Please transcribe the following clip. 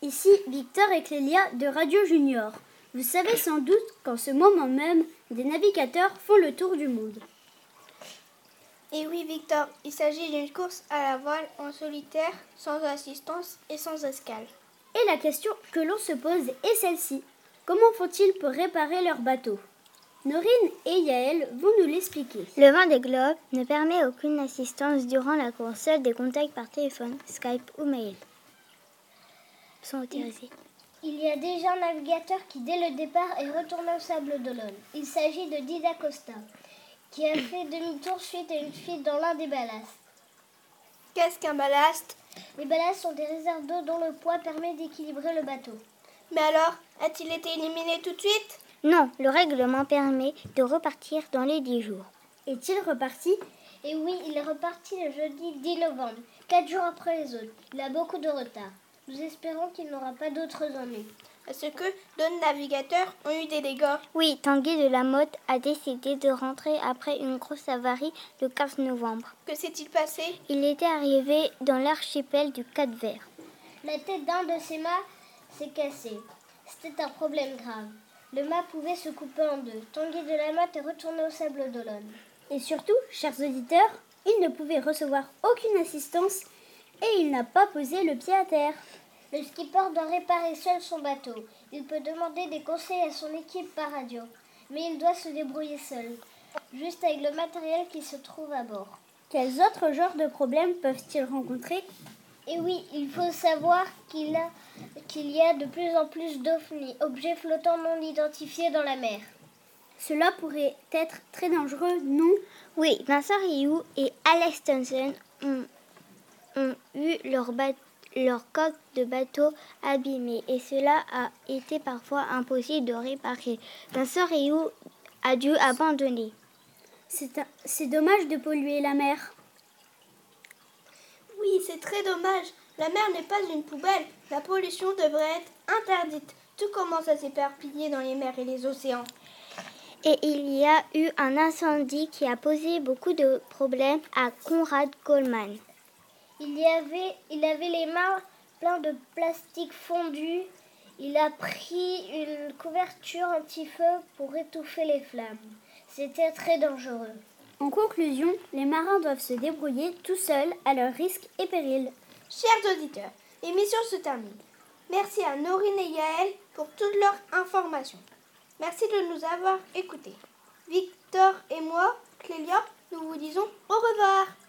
Ici Victor et Clélia de Radio Junior. Vous savez sans doute qu'en ce moment même, des navigateurs font le tour du monde. Et oui Victor, il s'agit d'une course à la voile en solitaire, sans assistance et sans escale. Et la question que l'on se pose est celle-ci. Comment font-ils pour réparer leur bateau ? Norine et Yaël vont nous l'expliquer. Le Vendée Globe ne permet aucune assistance durant la course. Seuls des contacts par téléphone, Skype ou mail sont autorisés. Il y a déjà un navigateur qui, dès le départ, est retourné au Sable d'Olonne. Il s'agit de Dida Costa, qui a fait demi-tour suite à une fuite dans l'un des ballasts. Qu'est-ce qu'un ballast ? Les ballasts sont des réserves d'eau dont le poids permet d'équilibrer le bateau. Mais alors, a-t-il été éliminé tout de suite ? Non, le règlement permet de repartir dans les 10 jours. Est-il reparti ? Et oui, il est reparti le jeudi 10 novembre, 4 jours après les autres. Il a beaucoup de retard. Nous espérons qu'il n'aura pas d'autres ennuis. Est-ce que d'autres navigateurs ont eu des dégâts ? Oui, Tanguy de la Motte a décidé de rentrer après une grosse avarie le 15 novembre. Que s'est-il passé ? Il était arrivé dans l'archipel du Cap-Vert. La tête d'un de ses mâts s'est cassée. C'était un problème grave. Le mât pouvait se couper en deux. Tanguy de la Motte est retourné au Sable d'Olonne. Et surtout, chers auditeurs, il ne pouvait recevoir aucune assistance et il n'a pas posé le pied à terre. Le skipper doit réparer seul son bateau. Il peut demander des conseils à son équipe par radio, mais il doit se débrouiller seul, juste avec le matériel qui se trouve à bord. Quels autres genres de problèmes peuvent-ils rencontrer ? Et oui, il faut savoir qu'il y a de plus en plus d'ovnis, objets flottants non identifiés dans la mer. Cela pourrait être très dangereux, non ? Oui, Vincent Rioux et Alex Thompson ont eu leur coque de bateau abîmée et cela a été parfois impossible de réparer. Vincent Rioux a dû abandonner. C'est dommage de polluer la mer. Oui, c'est très dommage. La mer n'est pas une poubelle. La pollution devrait être interdite. Tout commence à s'éparpiller dans les mers et les océans. Et il y a eu un incendie qui a posé beaucoup de problèmes à Conrad Coleman. Il avait les mains pleines de plastique fondu. Il a pris une couverture anti-feu pour étouffer les flammes. C'était très dangereux. En conclusion, les marins doivent se débrouiller tout seuls à leurs risques et périls. Chers auditeurs, l'émission se termine. Merci à Norine et Yaël pour toutes leurs informations. Merci de nous avoir écoutés. Victor et moi, Clélia, nous vous disons au revoir.